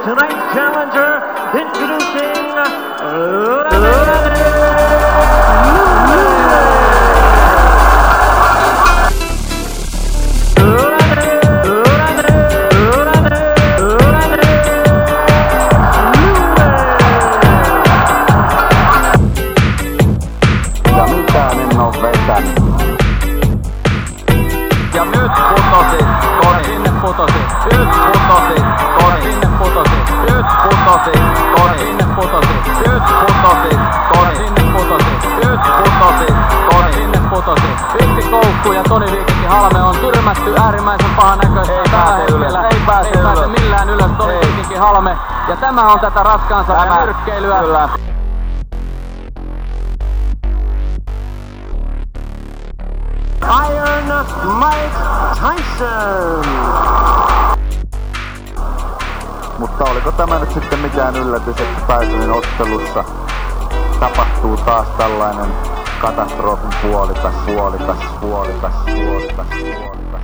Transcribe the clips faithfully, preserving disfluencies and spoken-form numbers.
tonight's challenger, introducing Leonard ja mitään en oo vetänyt. Ja nyt putosi, Toni, sinne putosi, nyt putosi, Toni, sinne putosi, nyt putosi, Toni, sinne putosi, nyt putosi, Toni, sinne putosi, nyt putosi, Toni, sinne putosi. Yksi koukku ja Toni Viikinki Halme on tyrmätty äärimmäisen pahan näköistä. Ei pääse ylös, ei pääse, ei pääse millään ylös Toni Viikinki Halme. Ja tämä on tätä raskaansarjan nyrkkeilyä. Kyllä. Iron Mike Tyson. Mutta oliko tämä nyt sitten mikään yllätys, että Tysonin ottelussa tapahtuu taas tällainen katastrofin puolikas, puolikas, puolikas, puolikas, puolikas.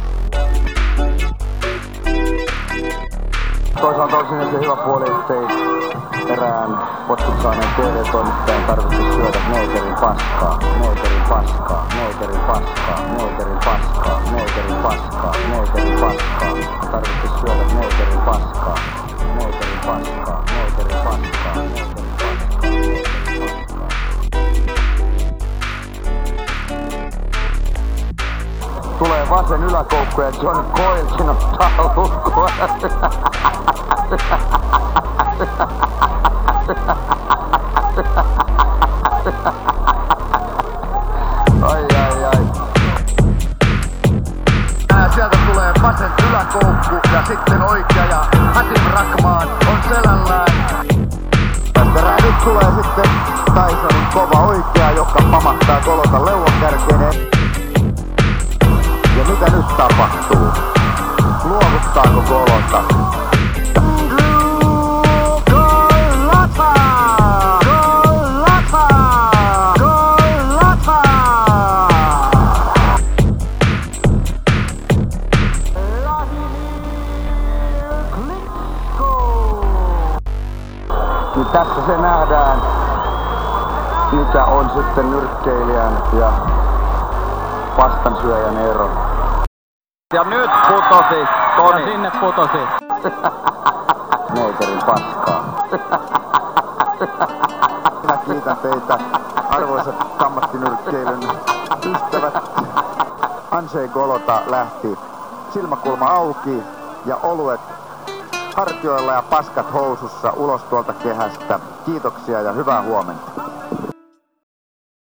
Toisaalta olisi se hyvä puoli, ettei erään potkut saaneen T V-toimittajan tarvitse syödä neekerin paskaa, neekerin paskaa, neekerin paskaa, neekerin paskaa, neekerin paskaa, neekerin paskaa. Tarvitse syödä neekerin paskaa, neekerin paskaa, neekerin paskaa, neekerin paskaa, neekerin paskaa. Tulee vasen yläkoukku ja John Coylekin ottaa lukua. Ai ai ai. Sieltä tulee vasen yläkoukku ja sitten oikea ja Hatim Rahman on selällään. Tästä nyt tulee sitten Tysonin kova oikea, joka pamahtaa Golota leuan kärkeen. Ja mitä nyt tapahtuu? Luovuttaako Golota? Niin tässä se nähdään, mikä on sitten nyrkkeilijän ja vastansyöjän ero. Ja nyt putosi, Toni. Ja sinne putosi. Neekerin paskaa. Minä kiitän teitä, arvoisat ammattinyrkkeilyn ystävät. Andrzej Golota lähti silmäkulma auki ja oluet hartioilla ja paskat housussa ulos tuolta kehästä. Kiitoksia ja hyvää huomenta.